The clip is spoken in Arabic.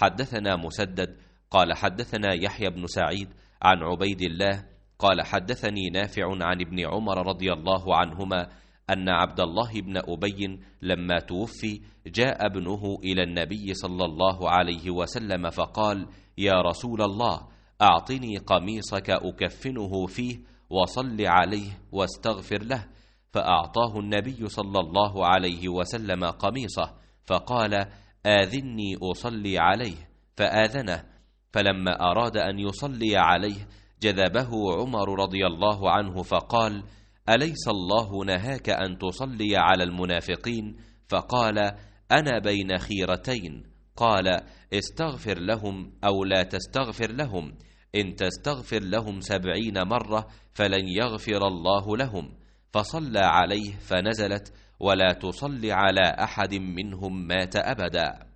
حدثنا مسدد قال حدثنا يحيى بن سعيد عن عبيد الله قال حدثني نافع عن ابن عمر رضي الله عنهما أن عبد الله بن أبي لما توفي جاء ابنه إلى النبي صلى الله عليه وسلم فقال: يا رسول الله، أعطني قميصك أكفنه فيه وصل عليه واستغفر له. فأعطاه النبي صلى الله عليه وسلم قميصه، فقال: آذني أصلي عليه، فآذنه. فلما أراد أن يصلي عليه جذبه عمر رضي الله عنه فقال: أليس الله نهاك أن تصلي على المنافقين؟ فقال: أنا بين خيرتين. قال: استغفر لهم أو لا تستغفر لهم، إن تستغفر لهم 70 مرة فلن يغفر الله لهم. فصلى عليه فنزلت: ولا تصل على أحد منهم مات أبدا.